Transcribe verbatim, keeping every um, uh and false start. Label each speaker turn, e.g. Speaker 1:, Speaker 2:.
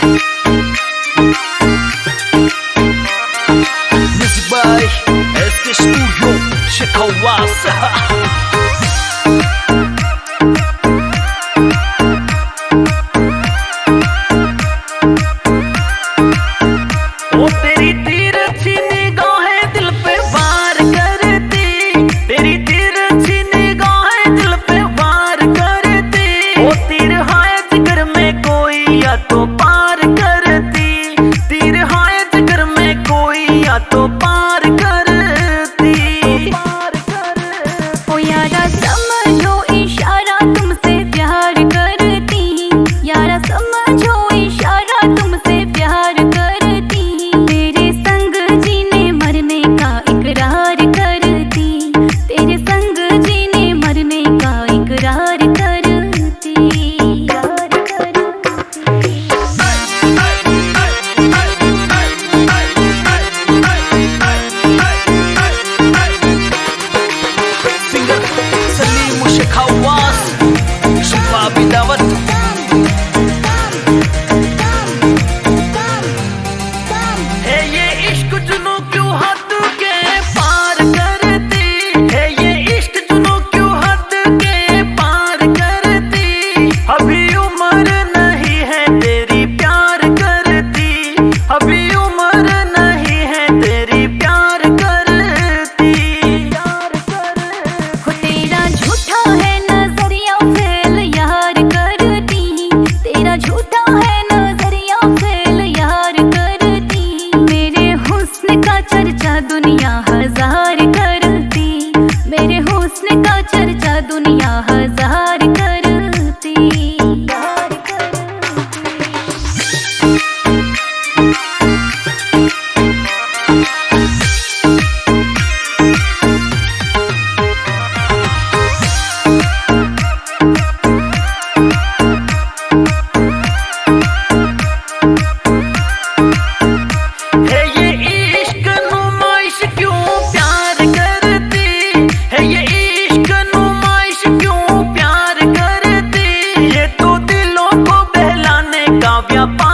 Speaker 1: Music by S K Studio Chekawasa. ओ तेरी तिरछी निगाहें दिल पे वार करती, तेरी तिरछी निगाहें दिल पे वार करती। ओ तीर हाय जिगर में कोई या तो पार करती, तीर हाय जिगर में कोई या तो पार करती, पार करती।
Speaker 2: ओ यारा समझो इशारा तुमसे प्यार करती, यारा समझो इशारा तुमसे प्यार करती। तेरे संग जीने मरने का इकरार करती, तेरे संग जीने मरने का इकरार करती, इकरार करती।
Speaker 1: Singer Salim Chekawasa, Shifa Bidawat. है ये इश्क जुनूं क्यों हद के पार करती, है ये इश्क जुनूं क्यों हद के पार करती। अभी उम्र नहीं है तेरी प्यार करती, अभी उम्र नहीं है तेरी प्यार करती, प्यार करती।
Speaker 2: हो तेरा झूठा है नजरिया फेल यार करती, तेरा झूठा है नजरिया फेल यार करती। मेरे हुस्न का चर्चा दुनिया हजार करती, मेरे हुस्न का चर्चा दुनिया हजार करती, यार करती।
Speaker 1: है ये इश्क नुमाइश क्यों प्यार करती, है ये इश्क नुमाइश क्यों प्यार करती। ये तो दिलों को बहलाने का व्यापार